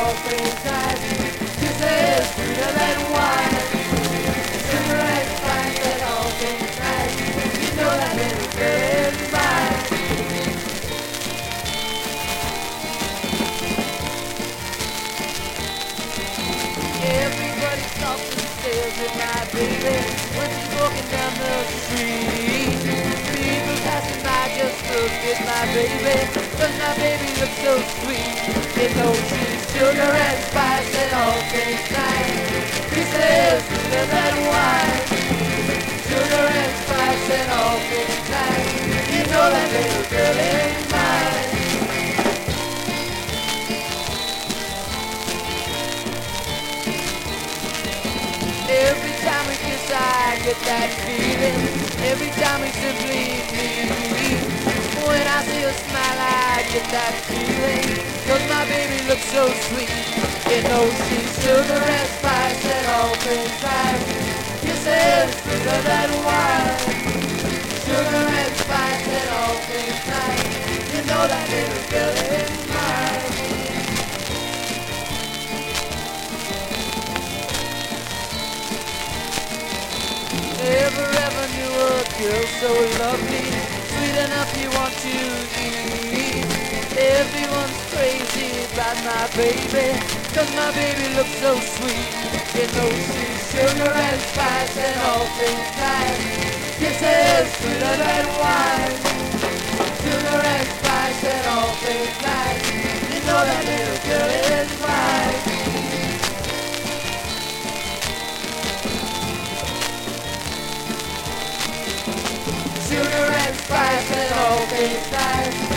all things nice. Kisses sweeter than wine. Sugar and spice and all things nice. You know that little girl is mine. Everybody stops and stares at my baby when she's walking down the street. People passing by just look at my baby, 'cause my baby looks so sweet. You know she's sugar and spice and all things nice. Kisses sweeter than wine. Sugar and spice and all things nice. You know that little girl is mine. Every time we kiss I get that feeling. Every time we simply meet. When I see her smile I get that feeling. 'Cause my baby looks so sweet. You know she's sugar and spice and all things nice. Kisses sweeter than wine. Sugar and spice and all things nice. You know that little girl is mine. Ever knew a girl so lovely, sweet enough you want to eat? Everyone's crazy about my baby, 'cause my baby looks so sweet. You know she's sugar and spice and all things nice. Kisses sweeter than wine. Sugar and spice and all things nice. You know that little girl is mine. Sugar and spice and all things nice.